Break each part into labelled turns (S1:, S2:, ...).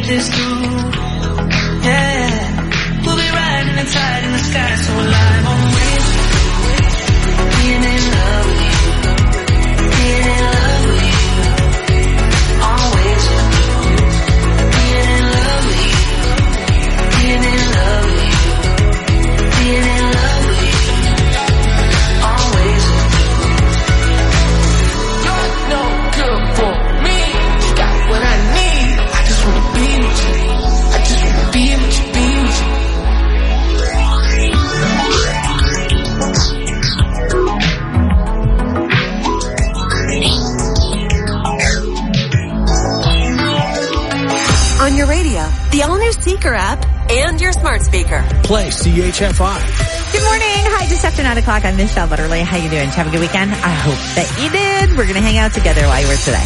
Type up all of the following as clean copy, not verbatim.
S1: this through. Yeah, we'll be riding inside in the sky so alive on the way. Being in love with you. Being in love with you. Always. Being in love with you. Being in love with you. Being in love with you. Always. You're no good for me. You got what I need. I just wanna be with you. I just wanna be with you, be with you.
S2: On your radio, the all-new Seeker app, and your smart speaker.
S3: Play CHFI.
S4: Good morning. Hi, just after 9 o'clock. I'm Michelle Butterly. How you doing? Did you have a good weekend? I hope that you did. We're going to hang out together while you were today.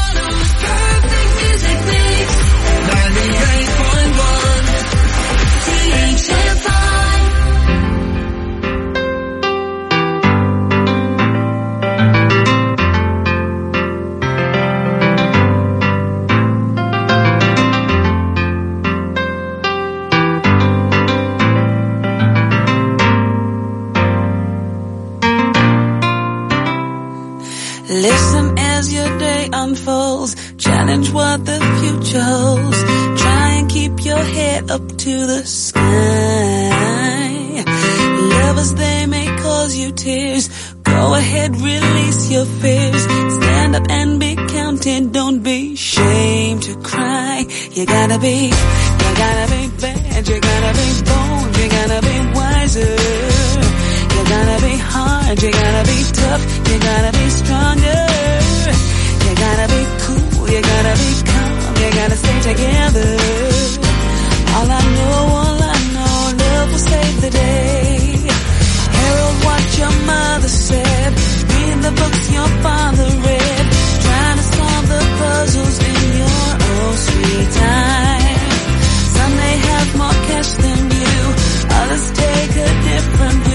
S1: Listen as your day unfolds. Challenge what the future holds. Try and keep your head up to the sky. Lovers, they may cause you tears. Go ahead, release your fears. Stand up and be counted. Don't be ashamed to cry. You gotta be bad. You gotta be bold. You gotta be wiser. You gotta be hard, you gotta be tough, you gotta be stronger. You gotta be cool, you gotta be calm, you gotta stay together. All I know, love will save the day. Herald what your mother said, read the books your father read, trying to solve the puzzles in your own sweet time. Some may have more cash than you, others take a different view.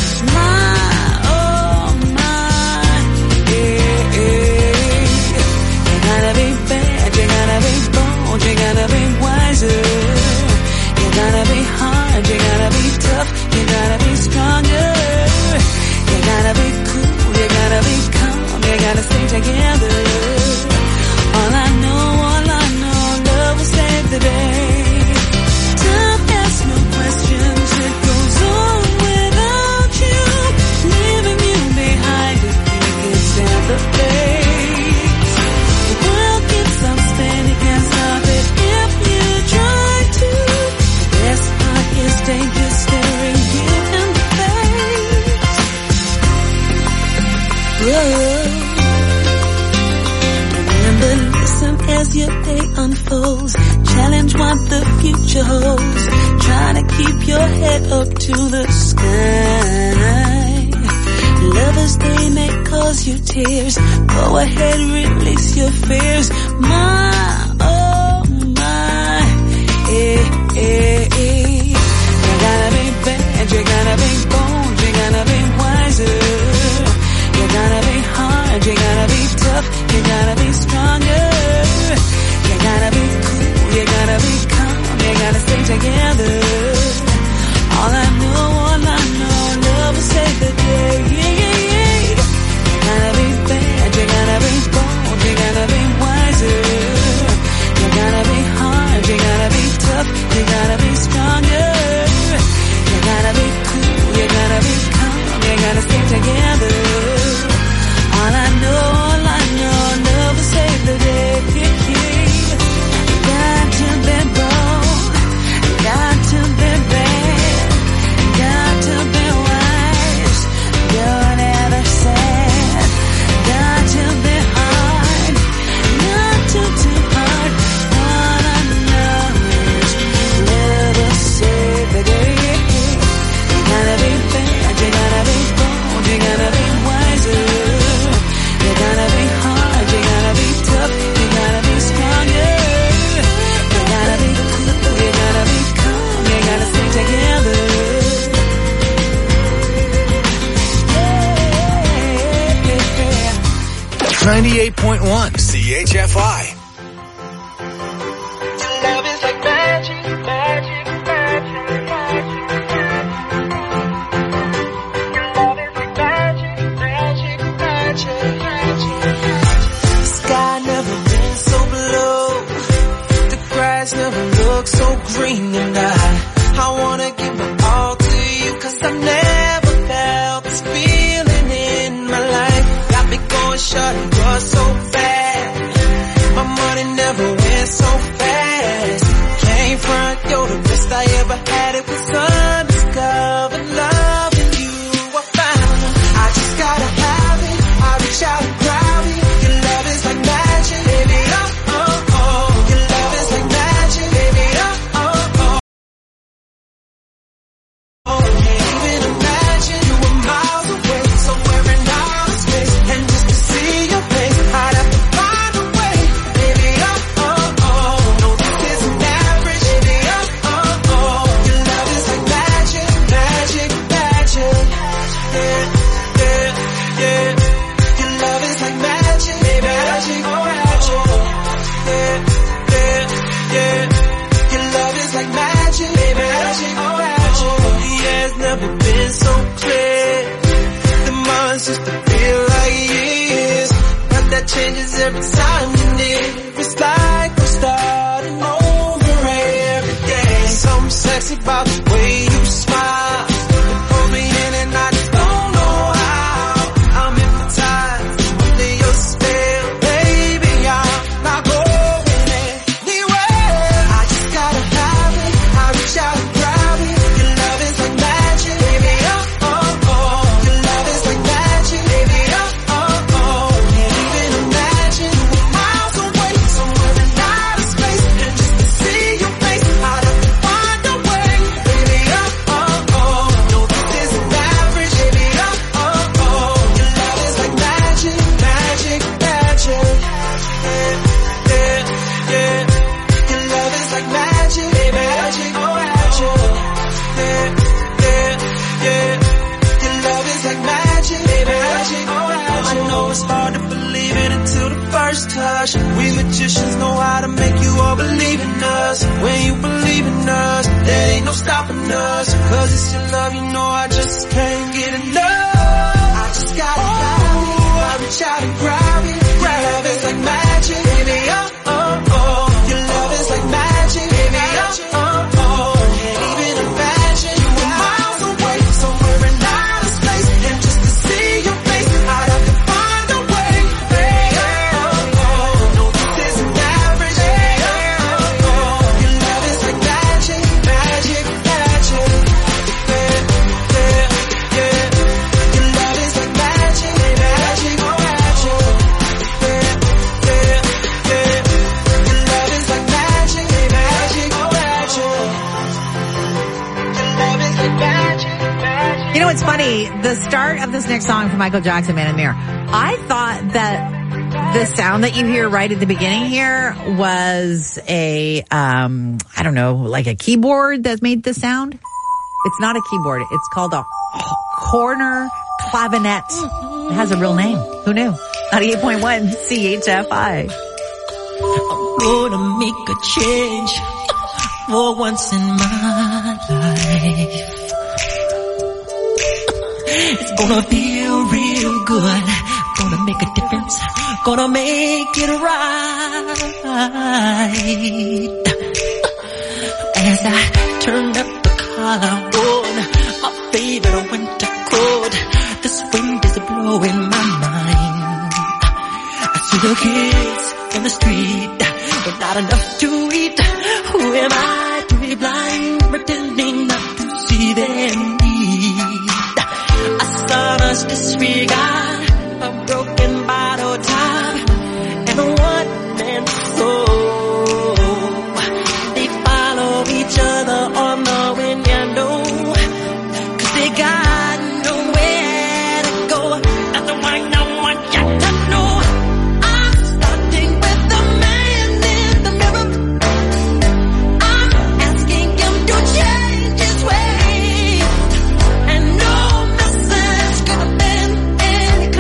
S1: You gotta be wiser. You gotta be hard. You gotta be tough. You gotta be stronger. You gotta be cool. You gotta be calm. You gotta stay together. All I know, love will save the day. Time asks no questions. It goes on without you, leaving you behind if you can stand the pace. The world keeps on spinning, can't stop it if you try to. The best part is danger staring you in the face. Whoa. Remember, listen as your day unfolds. Challenge what the future holds. Try to keep your head up to the sky. Lovers, they may cause you tears. Go ahead, release your fears. My, oh my, You gotta be bad, you gotta be bold, you gotta be wiser. You gotta be hard, you gotta be tough, you gotta be stronger. You gotta be cool, you gotta be calm, you gotta stay together. All I know, love will save the day. You gotta be bad, you gotta be bold, you gotta be wiser. You gotta be hard, you gotta be tough, you gotta be stronger. You gotta be cool, you gotta be calm, you gotta stay together. All I know, love will save the day. Got to be bold, got to be bad, got to be wise. Don't ever sad, got to be hard, not too hard. All I know is love will save the day. You gotta be bad, you gotta be bold, you gotta be wiser. You gotta be hard, you gotta be tough, you gotta be stronger. You gotta be cool, you gotta be calm, you gotta stay together.
S3: 98.1 CHFI.
S1: Love is
S3: ring and I wanna give my all to you, 'cause I've never felt this feeling in my life. Got me going short, you're so fast. My money never went so fast. Came front, you're the best I ever had. It was undiscovered love in you I found. I just gotta have it. I reach out and grab it. Your love is like magic, baby. Oh, oh, oh. Your love is like magic, baby. Oh, oh, oh. Oh, can't even imagine you were miles away, somewhere in outer space, and just to see your face, I'd have to find a way, baby. Oh, oh, oh. No, this isn't average, baby. Oh, oh, oh. Your love is like magic, magic, magic. Yeah, yeah, yeah. Your love is like magic, baby. Magic, magic. Yeah, yeah, yeah. Your love is like magic, baby. Magic, magic. Yeah, it's never been so clear. The months used to feel like years, but that changes every time you're near. It's like we're starting over every day. Something sexy about the way you smile. You pull me in and I just don't know how. I'm hypnotized under your spell, baby. I'm not going anywhere. I just gotta have it. I reach out and grab it. Your love is like magic, baby. Oh, oh, oh. Your love is like magic, baby. Oh, oh, oh. Can't even imagine you were miles away, somewhere in outer space, and just to see your face, I'd have to find a way, baby. Oh, oh, oh. No, this isn't average, baby. Oh, oh, oh. Your love is like magic, magic, magic. Yeah, yeah, yeah. Your love is like magic, baby. Magic, oh, magic. Yeah, yeah, yeah. Your love is like magic, baby. Magic, oh, magic. I know it's hard to believe it until the first touch. We magicians know how to make you all believe in us. When you believe in us, there ain't no stopping us. 'Cause it's your love, you know I just can't get enough. I just gotta have it. I reach out and grab it. Your love is like magic, baby. Oh, oh, oh. Your love is like magic, baby. Oh, oh, oh. Can't even imagine you were miles away, somewhere in outer space, and just to see your face, I'd have to find a way, baby. Oh, oh. No, this isn't average, baby. Oh, oh. Your love is like magic, magic, magic. Yeah, yeah, yeah. Your love is like magic, baby. Magic, oh, magic. Yeah, yeah, yeah. Your love is like magic, baby. Magic, oh, magic. Your love is like magic, magic.
S4: You know, it's funny. The start of this next song from Michael Jackson, Man in the Mirror, I thought that the sound that you hear right at the beginning here was a, I don't know, like a keyboard that made the sound. It's not a keyboard. It's called a corner clavinet. It has a real name. Who knew? 98.1 CHFI.
S3: I'm gonna make a change for once in my life. It's gonna feel real good. Gonna make a difference. Gonna make it right. As I turn up the collar on my favorite winter coat, this wind is blowing my mind. I see the kids in the street with not enough to eat. Who am I to be blind, pretending not to see their need? A son's disregard, a broken bottle top, and a one-man soul. They follow each other on the wind, you know, 'cause they got nowhere to go. That's the one I want you to know. I'm starting with the man in the mirror. I'm asking him to change his ways, and no message could have been any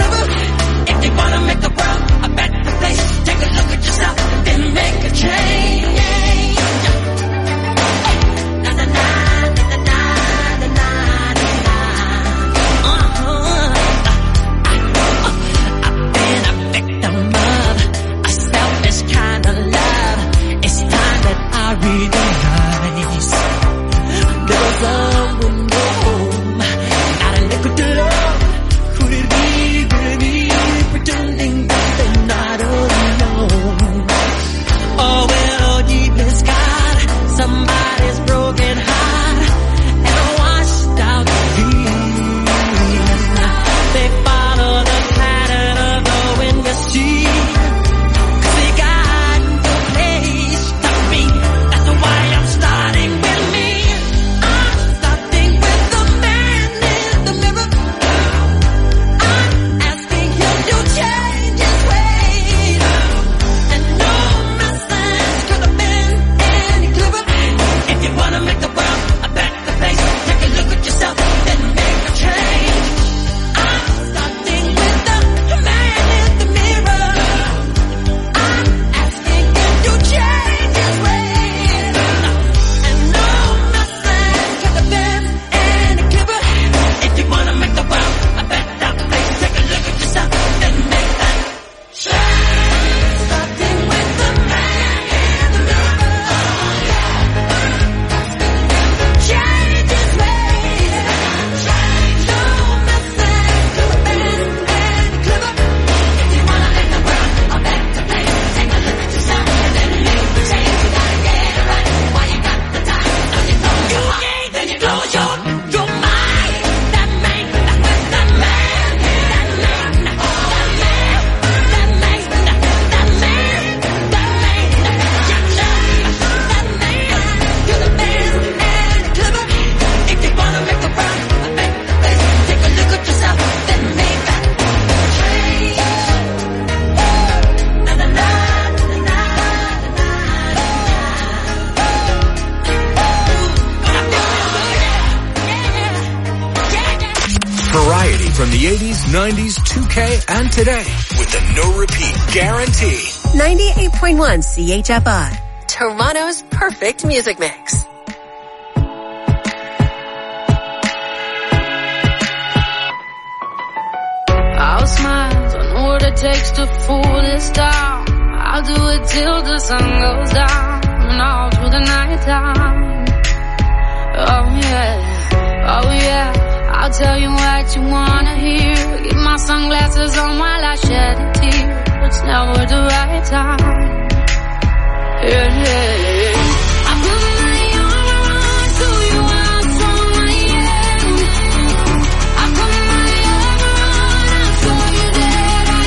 S5: from the 80s, 90s, 2K, and today with the no-repeat guarantee.
S2: 98.1 CHFI, Toronto's perfect music mix.
S6: I'll smile, don't know what it takes to fool this town. I'll do it till the sun goes down and all through the night time. Oh yeah, I'll tell you what you wanna hear. Keep my sunglasses on while I shed a tear. It's never the right time. Yeah. I put my arm around to you how strong I am. I put my arm around and show you that I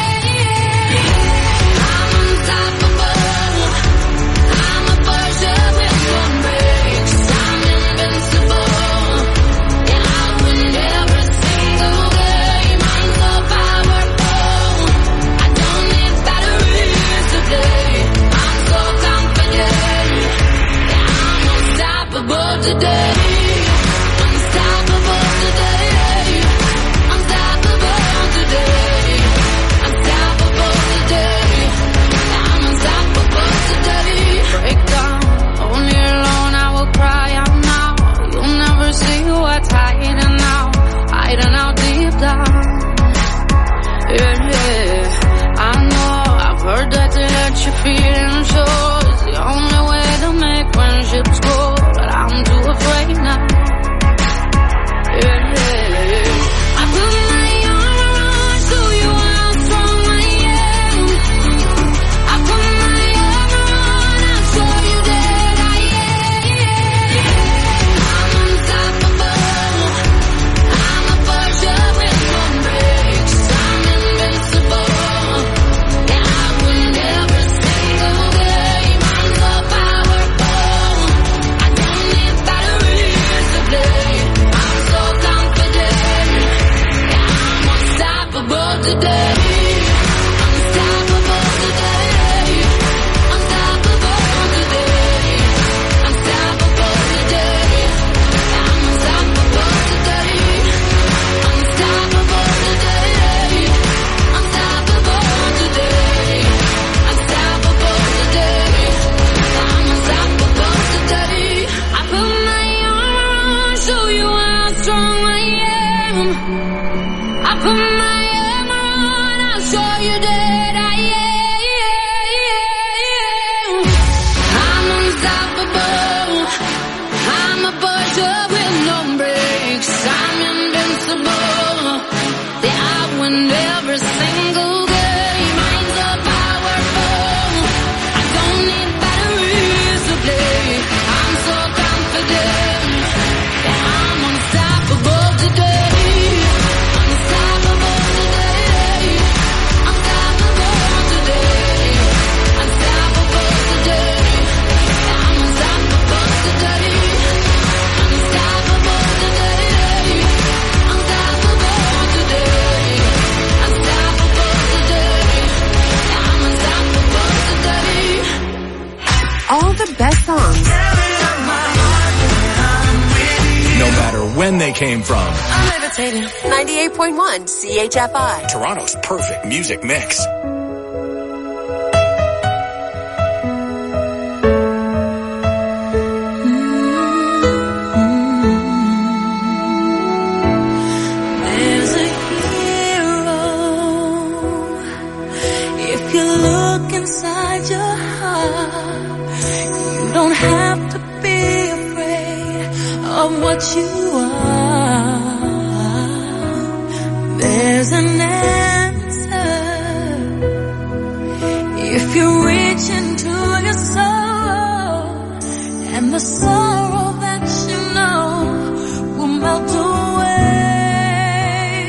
S6: am. I'm unstoppable. I'm a Porsche with no brakes. I'm invincible. Yeah, I win every single game. I'm so powerful. I don't need batteries today. I'm so confident. Yeah, I'm unstoppable today. Unstoppable today. Unstoppable today. Unstoppable today. I'm unstoppable today. Break down, only alone I will cry out now. You'll never see what's hiding out deep down. Yeah. I know, I've heard that to let your feelings show is the only way to make friendships grow, but I'm too afraid now. Yeah. I put my arm around, show you how strong I am. I put my arm around and show you that I am. I'm unstoppable. I'm a Porsche with no brakes. I'm invincible. Yeah, I win every single game. I'm so powerful. I don't need batteries to play. I'm so confident. Yeah, I'm unstoppable today. Unstoppable today. Unstoppable today. Unstoppable today. I'm unstoppable today. Unstoppable today. Unstoppable today. Unstoppable today. I'm unstoppable today. I put my arm around, show you how strong I am. I put my arm around, I'll show you that I am. I'm unstoppable. I'm a Porsche with no brakes. I'm invincible. Yeah, I win every single game. I'm so powerful. I don't need batteries to play. I'm so confident. Yeah, I'm unstoppable today. Unstoppable today. Unstoppable today. Unstoppable today. Yeah, I'm unstoppable today. Unstoppable today. Unstoppable today. Unstoppable today. Yeah, I'm unstoppable today.
S2: All the best songs.
S5: No matter when they came from.
S2: I'm levitating. 98.1 CHFI.
S5: Toronto's perfect music mix.
S1: There's a hero. If you look inside your heart, you don't have to be afraid of what you are. There's an answer. If you reach into your soul, and the sorrow that you know will melt away.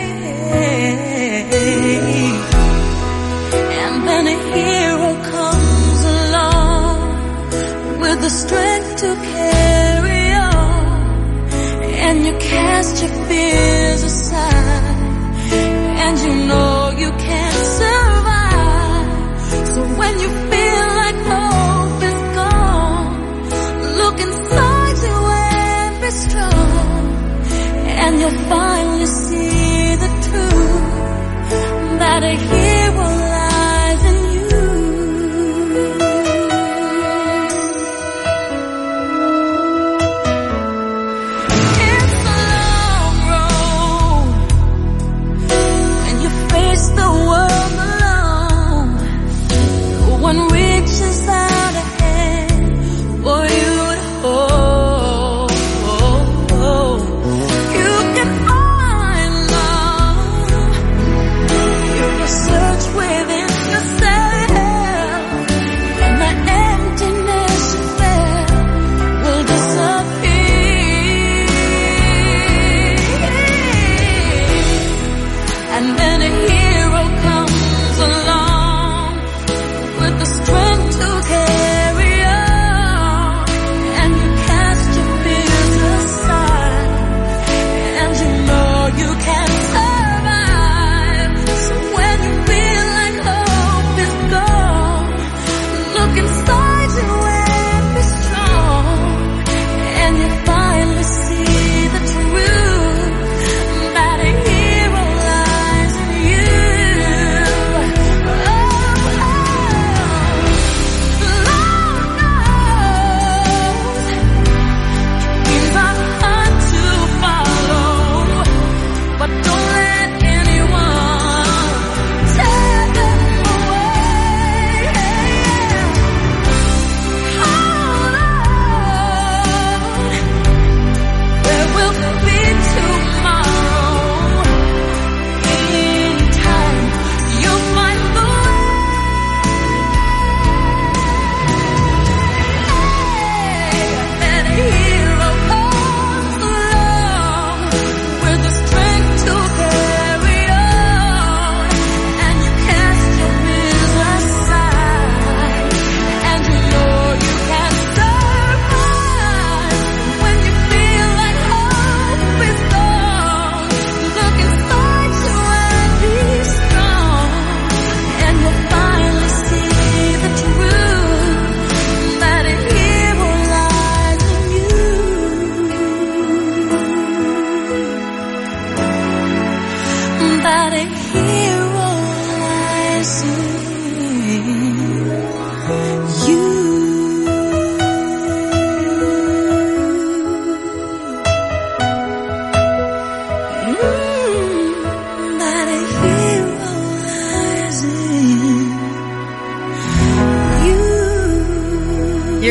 S1: And then a hero comes along with the strength to carry on, and you cast your fears aside, and you know you can't survive. So when you feel like hope is gone, look inside you and be strong, and you'll finally see the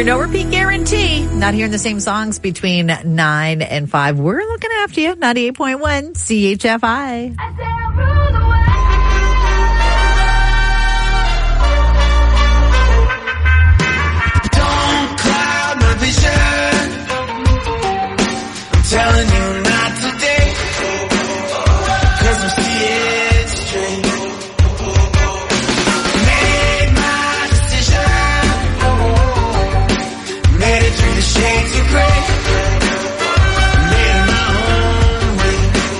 S4: Your no repeat guarantee. Not hearing the same songs between 9 and 5. We're looking after you. 98.1 CHFI.
S3: Don't cloud my vision. I'm telling you not today. 'Cause I'm seeing straight. Made my decision. Made it through the shades of gray. Made it my own way.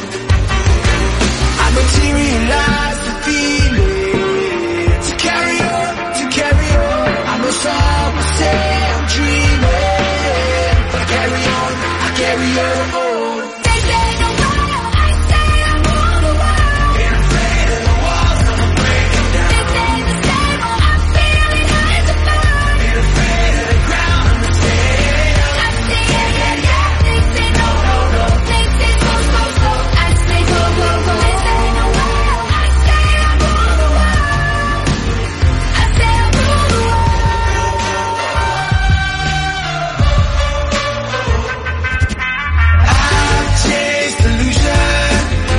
S3: I materialized the feeling. To carry on, to carry on. I know some will say I'm dreaming. But I carry on, I carry on.
S6: They say the world, I say I'm all the world.
S3: Ain't afraid of the walls, I'ma break them down.
S6: They say the same, oh, I'm feeling high as a bird.
S3: Ain't afraid of the ground, I'ma take up.
S6: I say yeah, yeah, yeah. They say no, no, no. They say slow, slow, slow. I say go, go, go. They say the world, I say I'm all the world. I say I rule the world.
S3: I've chased illusion,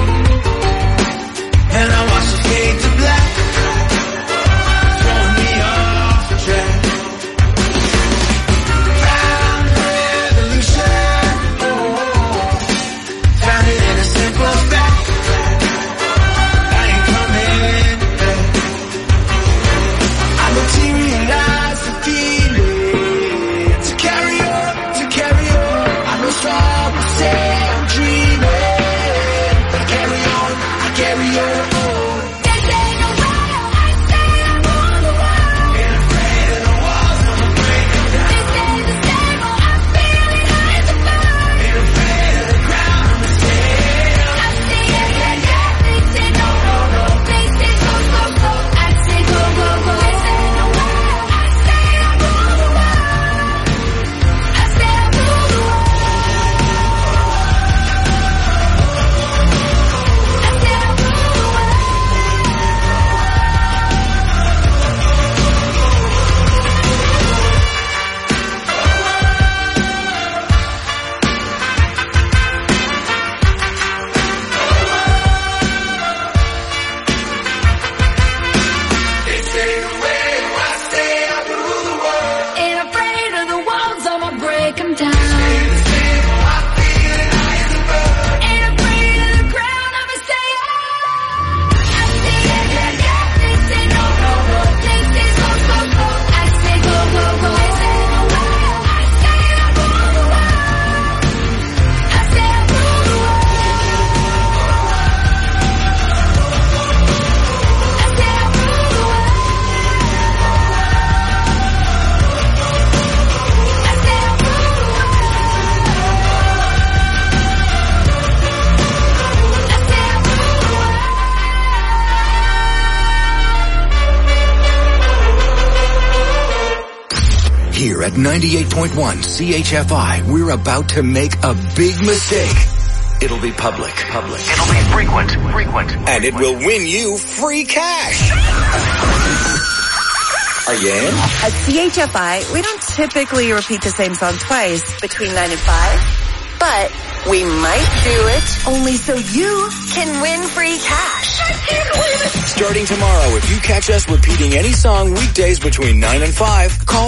S3: and I watch it fade to black, throwing me off track. Found revolution, found it in a simple fact. I ain't coming back. I materialize the feeling. To carry on, to carry on. I know some will say I'm dreaming, but I carry on, I carry on.
S6: They say the world, I say I'm all the world.
S3: Ain't afraid of the walls, I'ma break them down.
S6: They say the same, oh, I'm feeling high as a bird.
S3: Ain't afraid of the ground, I'ma stay up.
S6: I say yeah, yeah, yeah. They say no, no, no. They say slow, slow, slow. I say go, go, go. They say the world, I say I'm all the world. I say I rule the world. I say I rule the world.
S3: They say the way I say I rule the world.
S6: Ain't afraid of the walls, I'ma break 'em down.
S3: The same, oh, I feel it high as a bird.
S6: Ain't afraid of the ground, I'ma say I say yeah, yeah, yeah. They say no, no, no. They say slow, slow, slow. I say go, go, go. They say the world, I say I rule the world. I say I rule the world. I say I rule the world. I say I rule the
S5: Here at 98.1 CHFI, we're about to make a big mistake. It'll be public. It'll be frequent. And it will win you free cash. Are you in?
S7: At CHFI, we don't typically repeat the same song twice between 9 and 5, but we might do it only so you can win free cash. I can't believe it.
S5: Starting tomorrow, if you catch us repeating any song weekdays between 9 and 5, call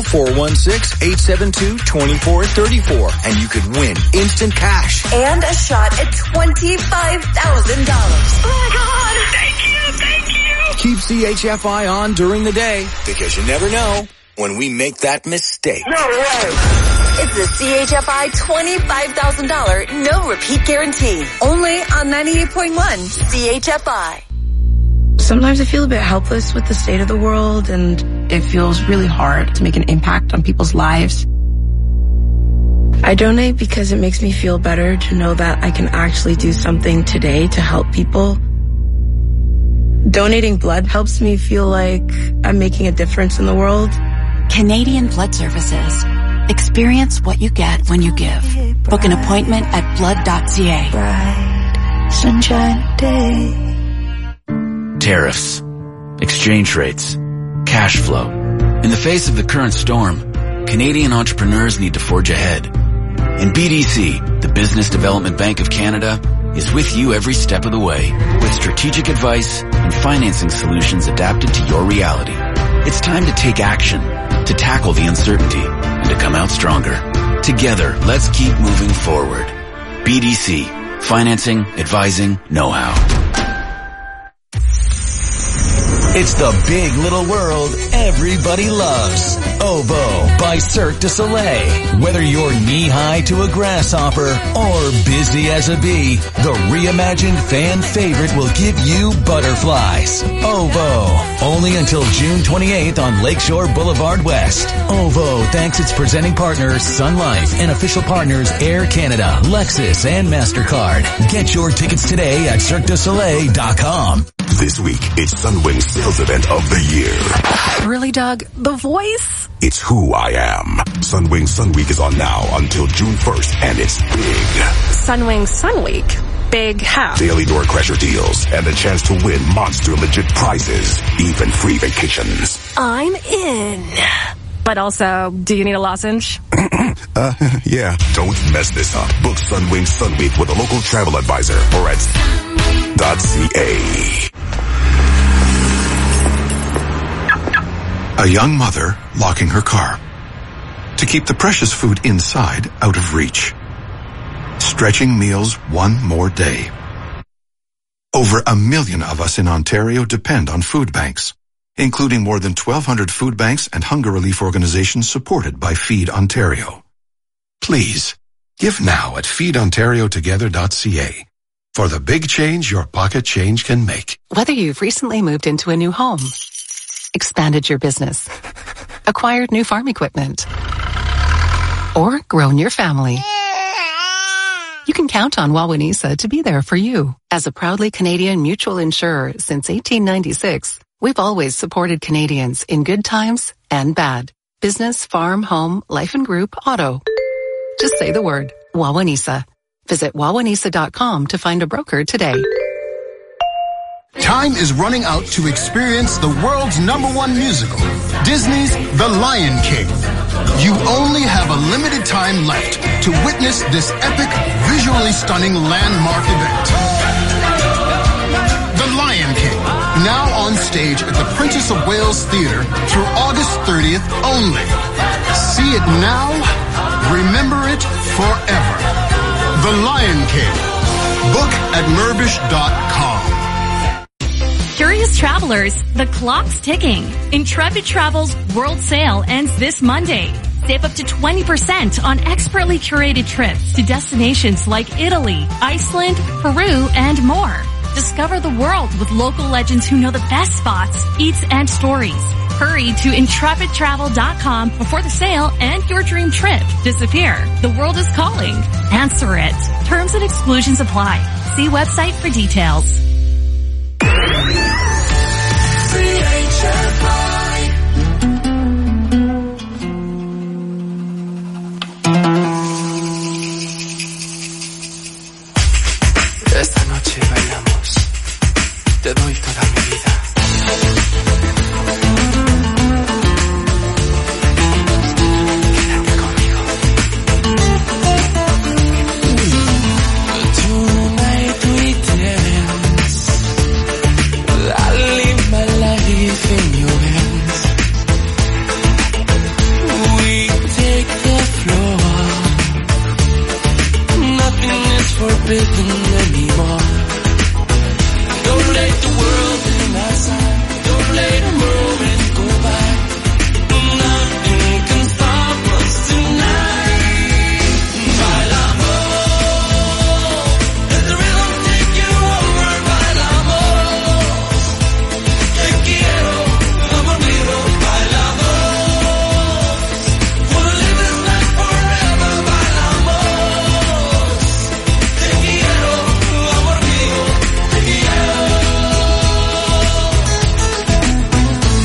S5: 416-872-2434 and you could win instant cash.
S7: And a shot at $25,000. Oh my God. Thank you.
S5: Keep CHFI on during the day because you never know when we make that mistake.
S7: It's the CHFI $25,000 no repeat guarantee. Only on 98.1 CHFI.
S8: Sometimes I feel a bit helpless with the state of the world, and it feels really hard to make an impact on people's lives. I donate because it makes me feel better to know that I can actually do something today to help people. Donating blood helps me feel like I'm making a difference in the world.
S9: Canadian Blood Services. Experience what you get when you give. Book an appointment at blood.ca.
S1: Bright sunshine day.
S10: Tariffs, exchange rates, cash flow. In the face of the current storm, Canadian entrepreneurs need to forge ahead. And BDC, the Business Development Bank of Canada, is with you every step of the way with strategic advice and financing solutions adapted to your reality. It's time to take action, to tackle the uncertainty, and to come out stronger. Together, let's keep moving forward. BDC, financing, advising, know-how.
S11: It's the big little world everybody loves. OVO by Cirque du Soleil. Whether you're knee-high to a grasshopper or busy as a bee, the reimagined fan favorite will give you butterflies. OVO. Only until June 28th on Lakeshore Boulevard West. OVO thanks its presenting partners Sun Life and official partners Air Canada, Lexus, and MasterCard. Get your tickets today at CirqueDuSoleil.com.
S12: This week, it's Sunwing's sales event of the year.
S2: Really, Doug? The voice?
S12: It's who I am. Sunwing Sun Week is on now until June 1st, and it's big.
S2: Sunwing Sun Week? Big how?
S12: Daily door crasher deals and a chance to win monster legit prizes, even free vacations.
S2: I'm in. But also, do you need a lozenge?
S12: Yeah. Don't mess this up. Book Sunwing Sun Week with a local travel advisor or at .ca.
S13: A young mother locking her car to keep the precious food inside out of reach. Stretching meals one more day. Over 1 million of us in Ontario depend on food banks, including more than 1,200 food banks and hunger relief organizations supported by Feed Ontario. Please, give now at feedontariotogether.ca for the big change your pocket change can make.
S14: Whether you've recently moved into a new home, expanded your business, acquired new farm equipment, or grown your family, you can count on Wawanesa to be there for you. As a proudly Canadian mutual insurer since 1896, we've always supported Canadians in good times and bad. Business, farm, home, life and group, auto. Just say the word, Wawanesa. Visit wawanesa.com to find a broker today.
S15: Time is running out to experience the world's #1 musical, Disney's The Lion King. You only have a limited time left to witness this epic, visually stunning landmark event. The Lion King, now on stage at the Princess of Wales Theatre through August 30th only. See it now, remember it forever. The Lion King. Book at Mirbish.com.
S16: Curious travelers, the clock's ticking. Intrepid Travel's World Sale ends this Monday. Save up to 20% on expertly curated trips to destinations like Italy, Iceland, Peru, and more. Discover the world with local legends who know the best spots, eats, and stories. Hurry to intrepidtravel.com before the sale and your dream trip disappear. The world is calling. Answer it. Terms and exclusions apply. See website for details.
S3: Esta noche bailamos, te doy toda mi vida. Quédate conmigo. Tonight we dance, I live my life in your hands. We take the floor, nothing is forbidden anymore. Don't let the world in our side. Don't let a moment go by. Nothing can stop us tonight. Bailamos, let the rhythm take you over. Bailamos, te quiero, amor mío. Bailamos, wanna live this life forever. Bailamos, te quiero, amor mío, te quiero.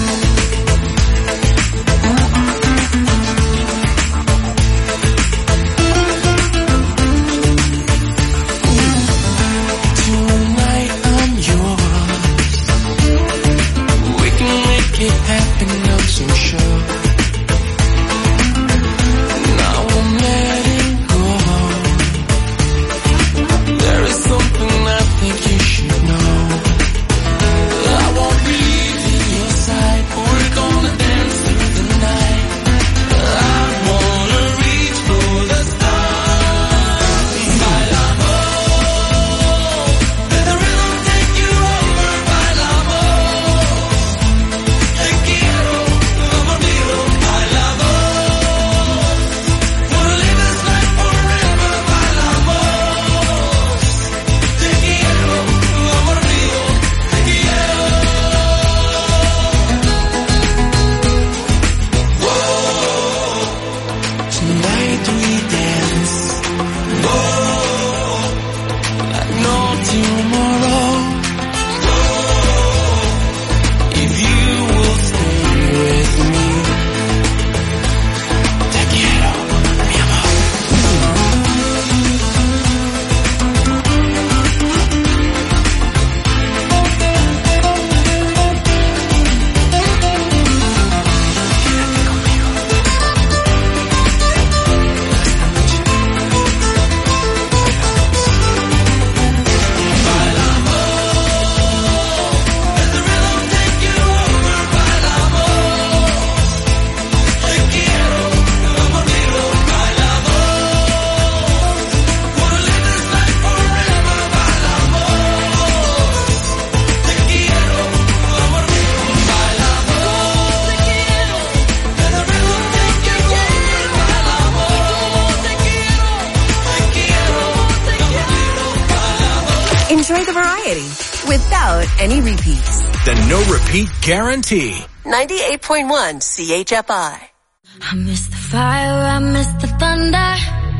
S4: free.
S7: Without any repeats.
S5: The no repeat guarantee.
S7: 98.1 CHFI.
S6: I miss the fire, I miss the thunder.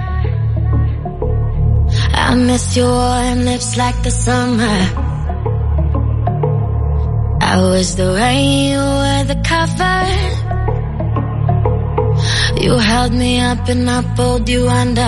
S6: I miss your warm lips like the summer. I was the rain, you were the cover. You held me up and I pulled you under.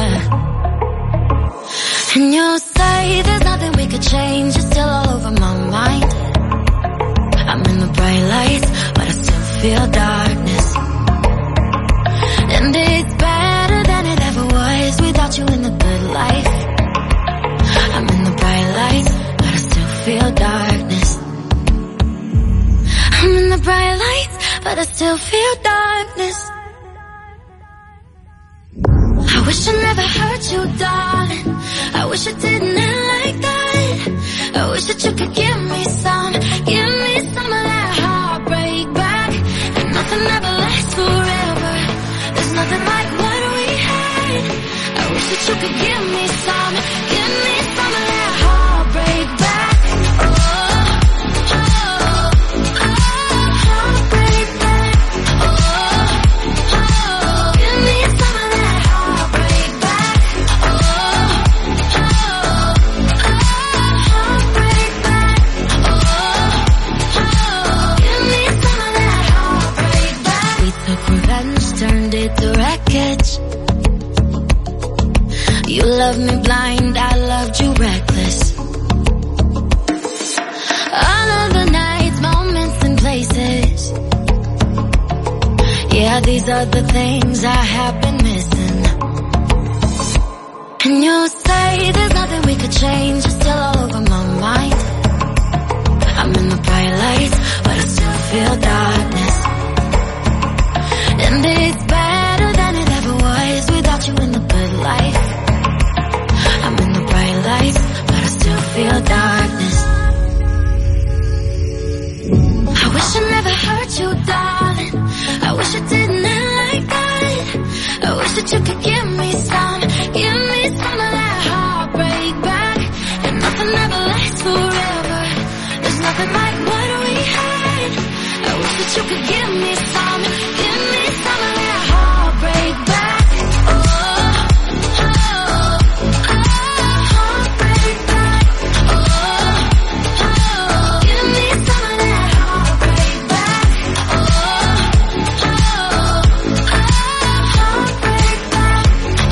S6: And you say there's nothing we could change, you're still all over my mind. I'm in the bright lights, but I still feel darkness. And it's better than it ever was without you in the good life. I'm in the bright lights, but I still feel darkness. I'm in the bright lights, but I still feel darkness. I wish I never hurt you, darling. I wish I didn't end like that. I wish that you could give me some of that heartbreak back. And nothing ever lasts forever. There's nothing like what we had. I wish that you could give me some of that heartbreak back. Heartbreak back. Give me some of that heartbreak back. Heartbreak back. Give me some of that heartbreak back. We took revenge, turned it to wreckage. You loved me blind, I loved you reckless. All of the nights, moments and places. Yeah, these are the things I have been missing. And you say there's nothing we could change, you're still all over my mind. I'm in the bright lights, but I still feel darkness. And it's better than it ever was without you in the good life. I'm in the bright lights, but I still feel darkness. I wish I never hurt you, darling. I wish I didn't end like that. I wish that you could give me some of that heartbreak back. And nothing ever lasts forever. There's nothing like what we had. I wish that you could give me some of that heartbreak back. Heartbreak back. Give me some of that heartbreak back. Heartbreak back.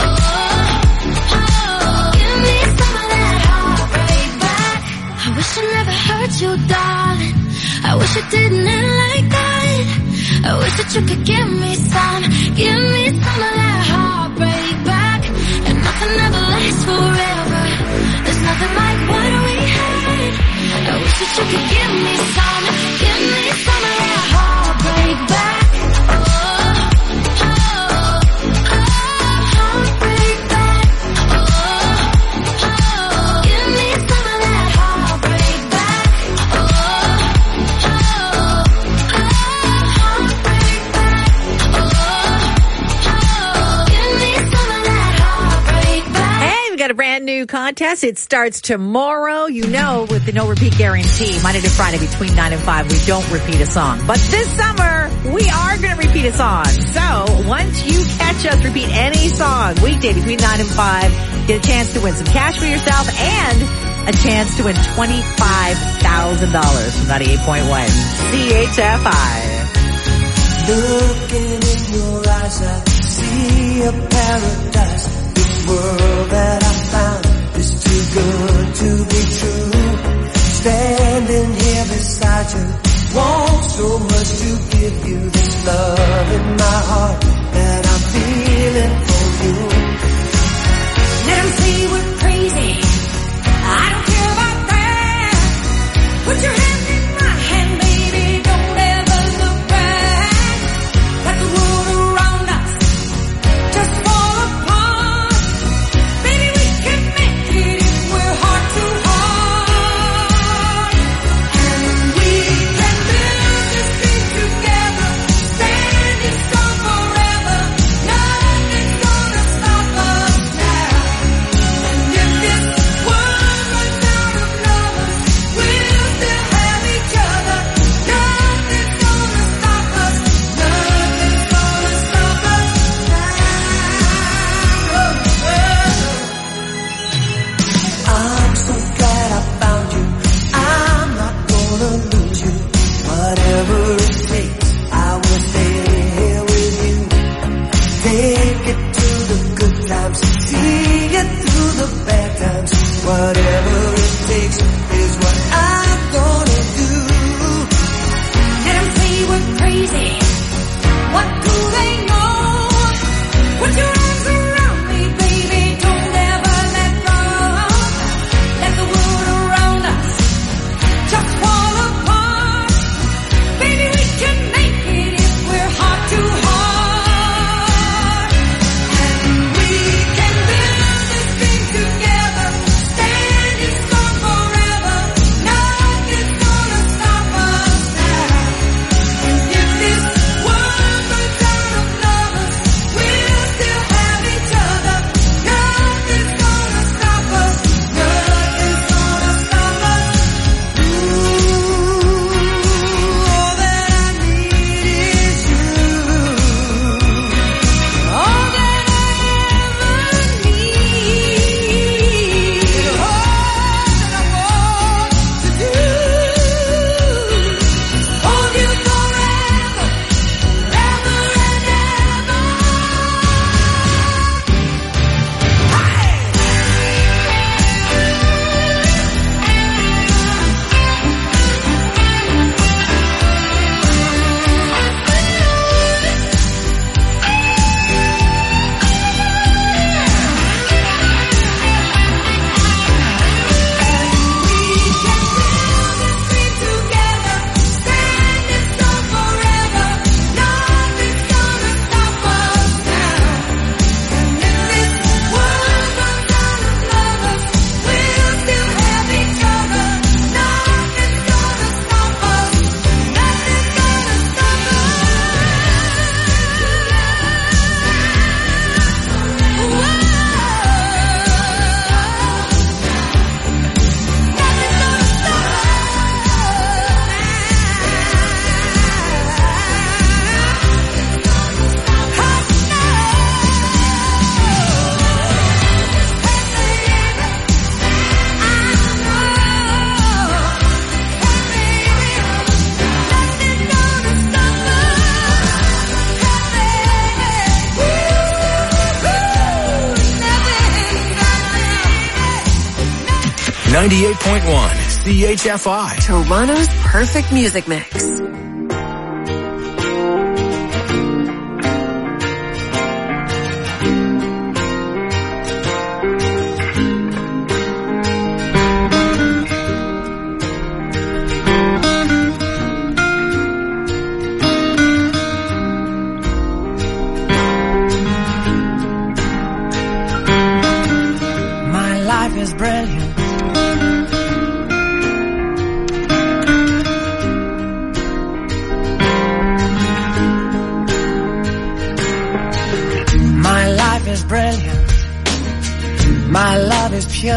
S6: Give me some of that heartbreak back. I wish I never hurt you, darling. I wish it didn't end like that. I wish that you could give me some of that heartbreak back. And nothing ever lasts forever. There's nothing like what we had. I wish that you could give me some of that heartbreak back. Heartbreak back. Give me some of that heartbreak back. Heartbreak back. Give me some of that heartbreak back.
S4: Hey, we got a brand new contest. It starts tomorrow. You know, with the no repeat guarantee, Monday to Friday between 9 and 5, we don't repeat a song. But this summer, we are going to repeat a song. So once you catch us repeat any song, weekday between 9 and 5, get a chance to win some cash for yourself and a chance to win $25,000 from 98.1 CHFI.
S3: Looking in your eyes, I see a paradise. This world that I found is too good to be true. Standing here beside you, want so much to give you this love in my heart that I'm feeling for you.
S17: Let them say we're crazy. I don't care about that. Put your hand in my hand, baby. Don't ever look back. Let the world around us just fall apart. Baby, we can make it if we're heart to heart. And we can build this dream together, standing strong forever. Nothing's
S3: Whatever it takes is what I'm gonna do.
S17: Let them say we're crazy. What do they know? Put your arms around me, baby. Don't ever let go. Let the world around us just fall apart. Baby, we can make it if we're heart to heart. And we can build this thing together. Standing strong forever. Nothing's gonna stop us now. And if this world runs out of lovers, we'll still have each other. Nothing's gonna stop us. Nothing's gonna stop us. All that I need is you. All that I ever need. All that I want to do. Hold you forever, forever and ever.
S5: 98.1 CHFI.
S2: Toronto's perfect music mix.
S3: My life is brilliant. My life is brilliant. My love is pure.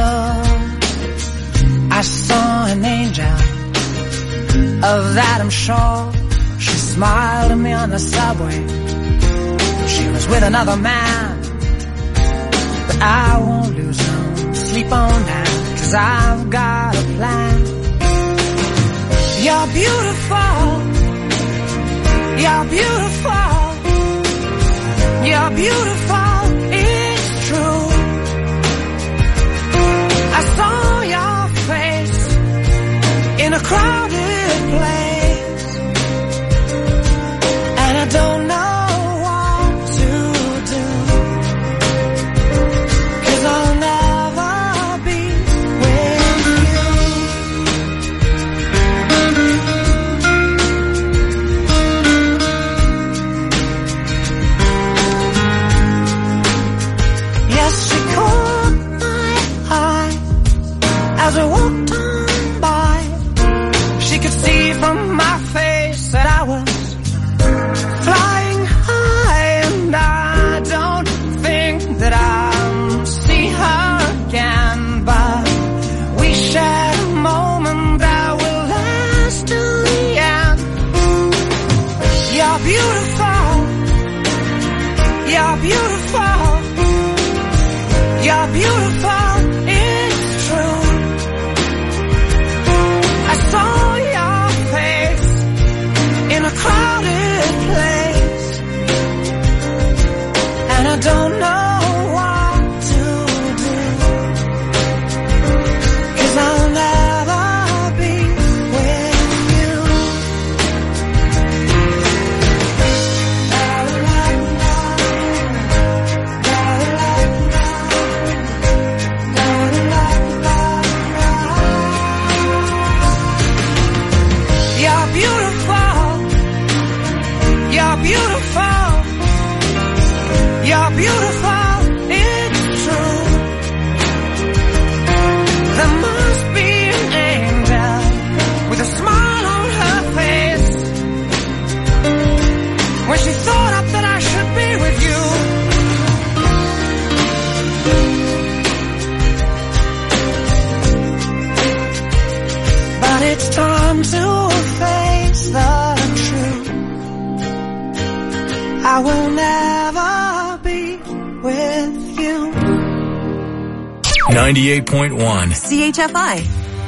S3: I saw an angel, of that I'm sure. She smiled at me on the subway. She was with another man, but I won't lose no sleep on that, 'cause I've got a plan. You're beautiful. You're beautiful. You're beautiful, it's true. I saw your face in a crowded place, and I don't know what to do, 'cause I'll never be with you. It's time to face the truth. I will never be with you.
S5: 98.1
S7: CHFI.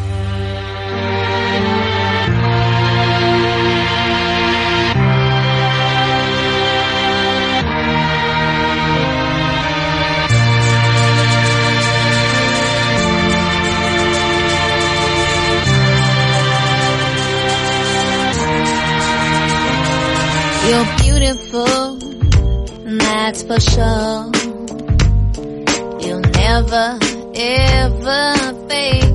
S6: You're beautiful, that's for sure. You'll never, ever fade.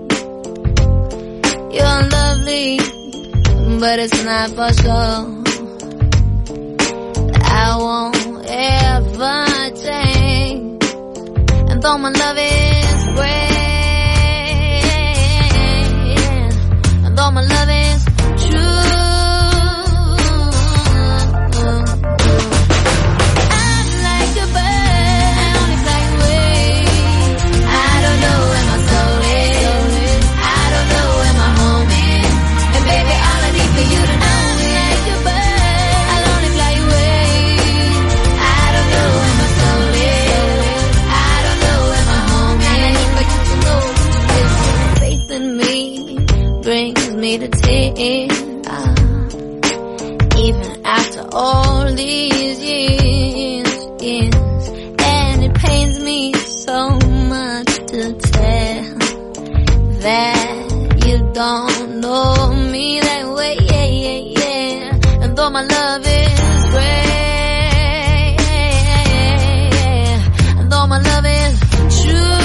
S6: You're lovely, but it's not for sure. I won't ever change. And though my love is great, and though my love is true, to tears, even after all these years, and it pains me so much to tell that you don't know me that way, yeah. And though my love is great, and though my love is true,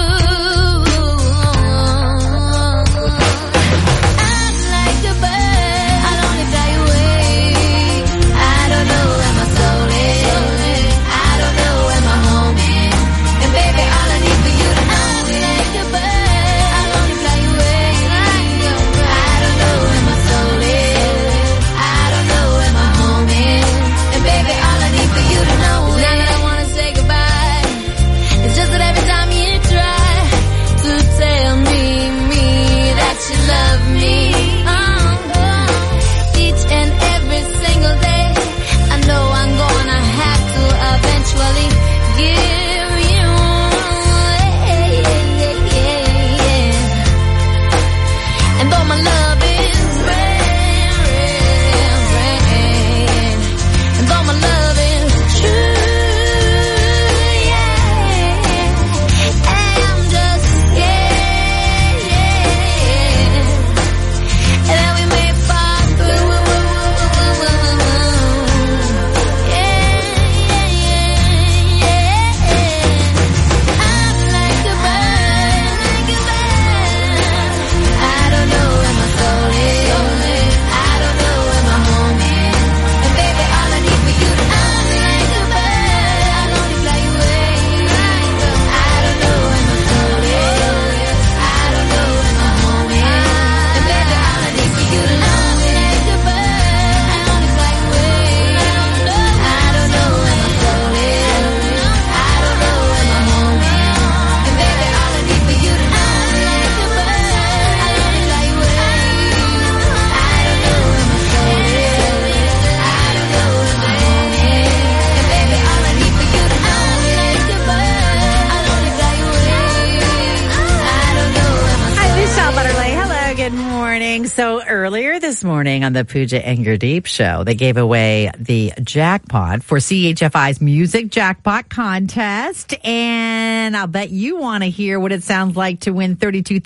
S4: So earlier this morning on the Pooja and Gurdeep show, they gave away the jackpot for CHFI's Music Jackpot Contest. And I'll bet you want to hear what it sounds like to win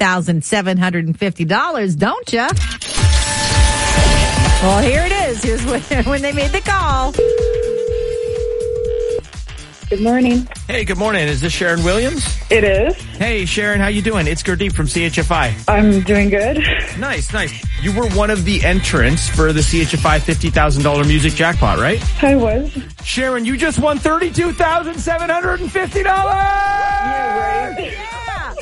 S4: $32,750, don't you? Well, here it is. Here's when they made the call.
S18: Good morning.
S19: Hey, good morning. Is this Sharon Williams?
S18: It is.
S19: Hey, Sharon, how you doing? It's Gurdeep from CHFI.
S18: I'm doing good.
S19: Nice. You were one of the entrants for the CHFI $50,000 music jackpot, right?
S18: I was.
S19: Sharon, you just won $32,750!
S18: Yeah, right. Yeah.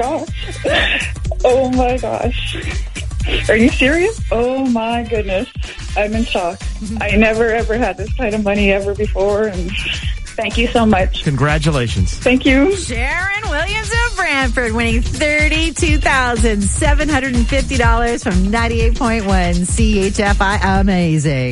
S18: Oh my gosh. Are you serious? Oh my goodness. I'm in shock. I never ever had this kind of money ever before, and Thank you so much.
S19: Congratulations.
S18: Thank you.
S4: Sharon Williams of Brantford winning $32,750 from 98.1 CHFI. Amazing.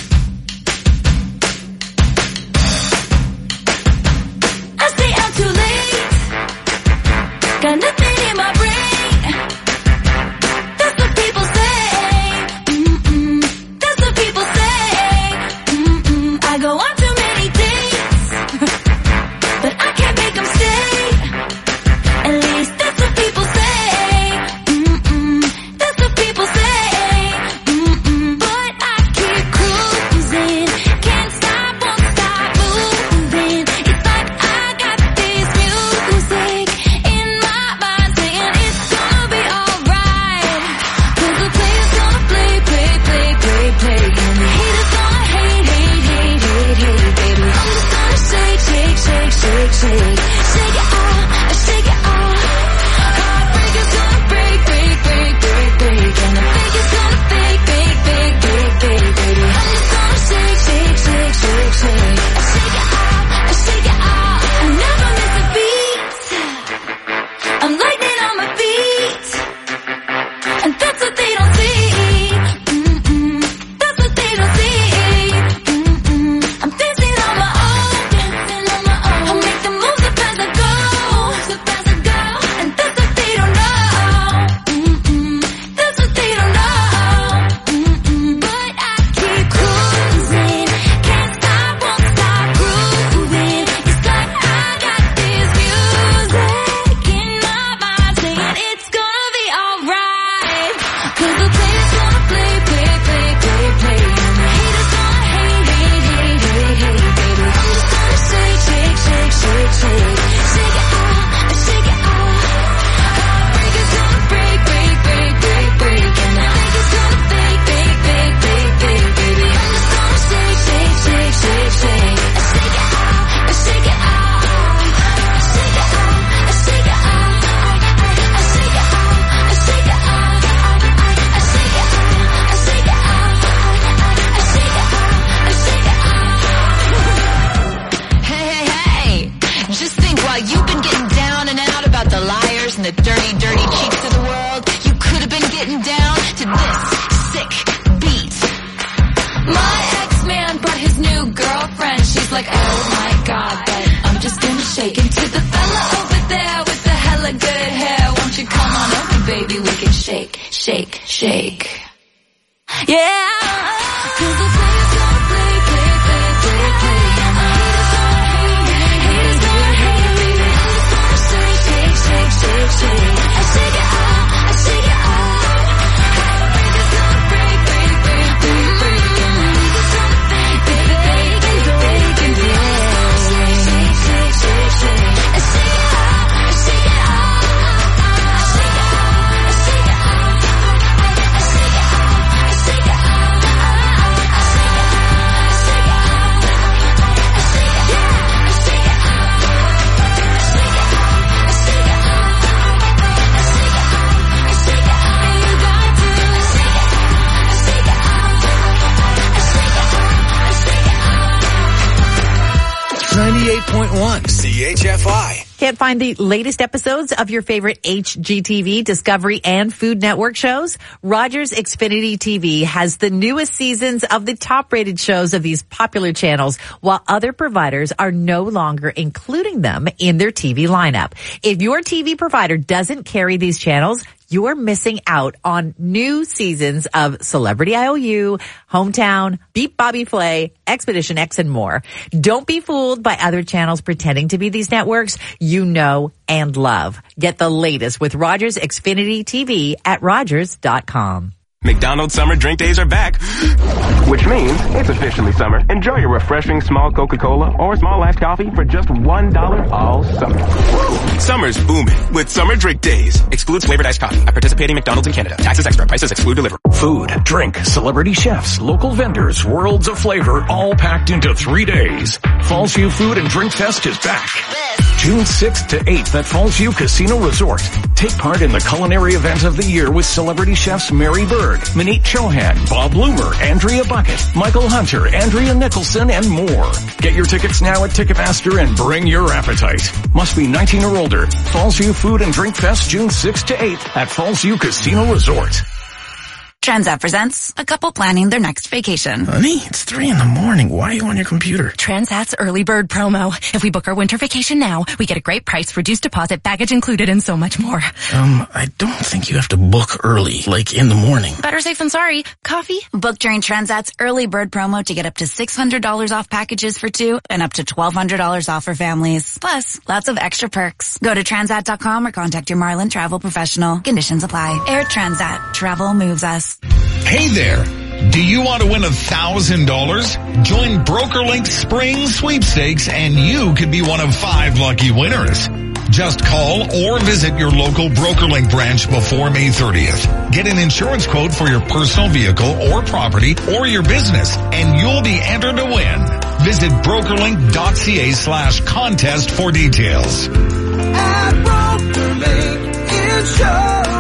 S17: I stay out too late. Got nothing in my brain. That's what people say. That's what people say. I go on too many dates, but I can't make them stay. At least that's what people say. That's what people say. But I keep cruising. Can't stop, won't stop moving. It's like I got this music in my mind saying it's gonna be alright. 'Cause the player's gonna play. And the haters gonna hate. Baby, I'm just gonna shake. Shake it off. Heartbreaker's gonna break. And the fake is gonna fake. Baby, I'm just gonna shake. I shake it off. I never miss a beat. I'm lightning on my feet. And that's what they don't see. That's what they don't see. I'm dancing on my own. I'll make the moves up as I go. And that's what they don't know. That's what they don't know. But I keep cruising. Can't stop, won't stop grooving. It's like I got this music in my mind saying it's gonna be alright. 'Cause the player's gonna play. And the haters gonna hate. Baby, I'm just gonna shake. Shake it off. Heartbreaker's gonna break. And the fake is gonna fake. Baby, I'm just gonna shake. I shake it off. Shake it off.
S20: Hey, just think while you've been getting down and out about the liars and the dirty cheeks of the world, you could have been getting down to this sick beat.
S17: My ex-man brought his new girlfriend. She's like, oh my god, but I'm just gonna shake into the fella over there with the hella good hair. Won't you come on over, baby? We can shake. Yeah. 'Cause the player's gonna play. And the haters gonna hate. Baby, I'm just gonna shake. I shake it off. Heartbreaker's gonna break. And the haters gonna fake. Baby, I shake it
S5: CHFI.
S4: Can't find the latest episodes of your favorite HGTV, Discovery, and Food Network shows? Rogers Xfinity TV has the newest seasons of the top-rated shows of these popular channels, while other providers are no longer including them in their TV lineup. If your TV provider doesn't carry these channels, you're missing out on new seasons of Celebrity IOU, Hometown, Beat Bobby Flay, Expedition X, and more. Don't be fooled by other channels pretending to be these networks you know and love. Get the latest with Rogers Xfinity TV at Rogers.com.
S21: McDonald's summer drink days are back, which means it's officially summer. Enjoy your refreshing small Coca-Cola or small iced coffee for just $1 all summer. Summer's booming with summer drink days. Excludes flavored iced coffee at participating McDonald's in Canada. Taxes extra. Prices exclude delivery.
S11: Food, drink, celebrity chefs, local vendors, worlds of flavor, all packed into 3 days. Fallsview Food and Drink Fest is back.
S8: June 6th to 8th at Fallsview Casino Resort. Take part in the culinary event of the year with celebrity chefs Mary Berg, Maneet Chauhan, Bob Loomer, Andrea Bucket, Michael Hunter, Andrea Nicholson, and more. Get your tickets now at Ticketmaster and bring your appetite. Must be 19 or older. Fallsview Food and Drink Fest June 6th to 8th at Fallsview Casino Resort.
S9: Transat presents a couple planning their next vacation.
S22: Honey, it's 3 a.m. Why are you on your computer?
S23: Transat's early bird promo. If we book our winter vacation now, we get a great price, reduced deposit, baggage included, and so much more.
S22: I don't think you have to book early, like in the morning.
S23: Better safe than sorry. Coffee?
S9: Book during Transat's early bird promo to get up to $600 off packages for 2 and up to $1,200 off for families. Plus, lots of extra perks. Go to Transat.com or contact your Marlin travel professional. Conditions apply. Air Transat. Travel moves us.
S24: Hey there. Do you want to win $1,000? Join BrokerLink's Spring Sweepstakes and you could be one of 5 lucky winners. Just call or visit your local BrokerLink branch before May 30th. Get an insurance quote for your personal vehicle or property or your business and you'll be entered to win. Visit brokerlink.ca/contest for details.
S3: At BrokerLink Insurance.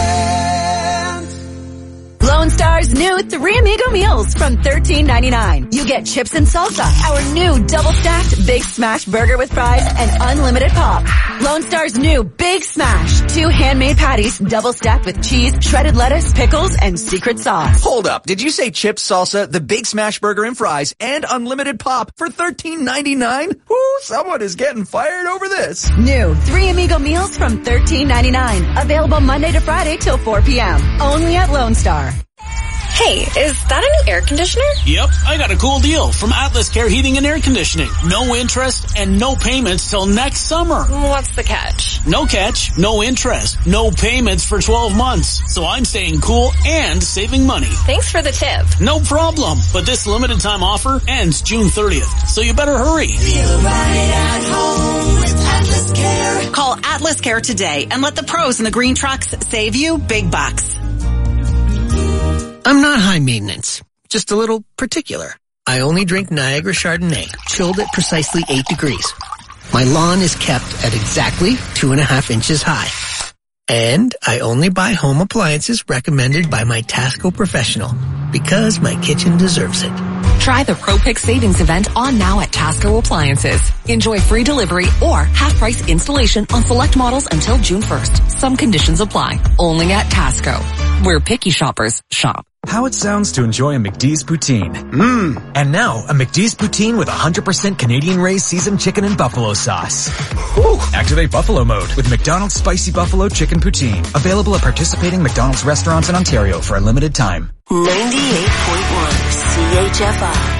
S2: Lone Star's new 3 Amigo meals from $13.99. You get chips and salsa, our new double-stacked Big Smash burger with fries, and unlimited pop. Lone Star's new Big Smash, 2 handmade patties, double-stacked with cheese, shredded lettuce, pickles, and secret sauce.
S25: Hold up. Did you say chips, salsa, the Big Smash burger and fries, and unlimited pop for $13.99? Woo, someone is getting fired over this.
S2: New 3 Amigo meals from $13.99. Available Monday to Friday till 4 p.m. Only at Lone Star.
S26: Hey, is that a new air conditioner?
S27: Yep, I got a cool deal from Atlas Care Heating and Air Conditioning. No interest and no payments till next summer.
S26: What's the catch?
S27: No catch, no interest, no payments for 12 months. So I'm staying cool and saving money.
S26: Thanks for the tip.
S27: No problem. But this limited time offer ends June 30th. So you better hurry.
S3: Feel right at home with Atlas Care.
S28: Call Atlas Care today and let the pros in the green trucks save you big bucks.
S29: I'm not high maintenance, just a little particular. I only drink Niagara Chardonnay, chilled at precisely 8 degrees. My lawn is kept at exactly 2.5 inches high. And I only buy home appliances recommended by my Tasco professional, because my kitchen deserves it.
S14: Try the ProPick Savings event on now at Tasco Appliances. Enjoy free delivery or half-price installation on select models until June 1st. Some conditions apply. Only at Tasco, where picky shoppers shop.
S30: How it sounds to enjoy a McD's Poutine. And now, a McD's Poutine with 100% Canadian-raised seasoned chicken and buffalo sauce. Woo. Activate Buffalo Mode with McDonald's Spicy Buffalo Chicken Poutine. Available at participating McDonald's restaurants in Ontario for a limited time.
S7: 98.1 CHFI.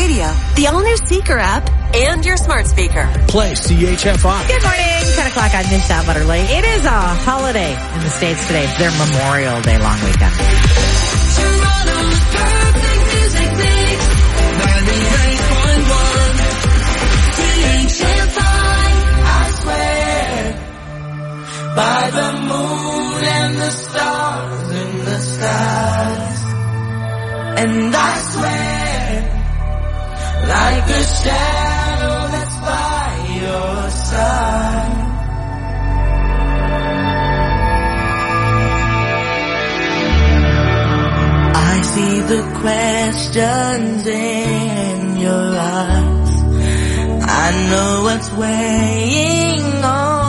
S7: Radio, the all-new Seeker app, and your smart speaker.
S1: Play CHFI.
S4: Good morning. 10 o'clock on Dish Out Butterly. It is a holiday in the States today. It's their Memorial Day long weekend.
S3: Toronto's perfect music mix. 98.1 CHFI. I swear by the moon and the stars in the skies. And I swear like a shadow that's by your side. I see the questions in your eyes. I know what's weighing on